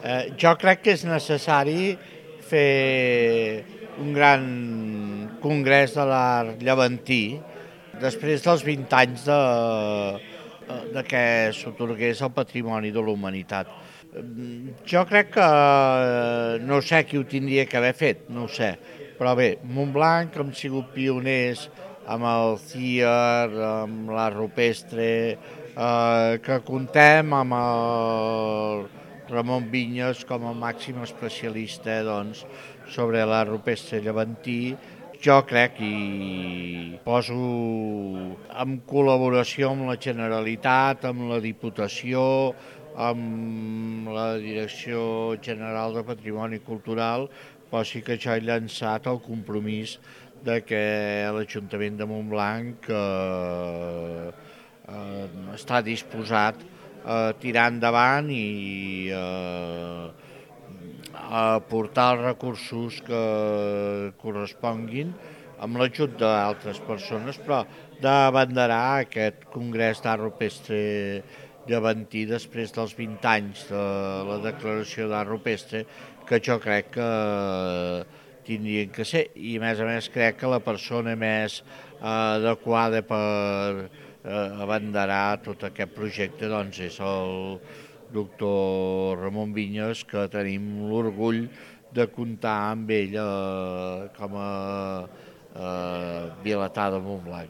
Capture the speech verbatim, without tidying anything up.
Eh, jo crec que és necessari fer un gran congrés de l'art llevantí després dels vint anys de, de que s'otorgués el patrimoni de la humanitat. Jo crec que no sé qui ho tindria que haver fet, no ho sé, però bé, Montblanc hem sigut pioners amb el C I A R, amb l'art rupestre, eh, que contem amb el Ramon Vinyes com a màxim especialista doncs, sobre l'art rupestre llevantí. Jo crec i poso en col·laboració amb la Generalitat, amb la Diputació, amb la Direcció General de Patrimoni Cultural, però sí que jo he llançat el compromís de que l'Ajuntament de Montblanc eh, eh, està disposat a tirar endavant i eh, a aportar els recursos que corresponguin amb l'ajut d'altres persones, però d'abanderar aquest Congrés d'Art Rupestre llevantí després dels vint anys de la declaració d'art rupestre, que jo crec que tindrien que ser. I a més a més crec que la persona més eh, adequada per eh, abanderar tot aquest projecte doncs, és el doctor Ramon Vinyes, que tenim l'orgull de comptar amb ell eh, com a eh, vilatà de Montblanc.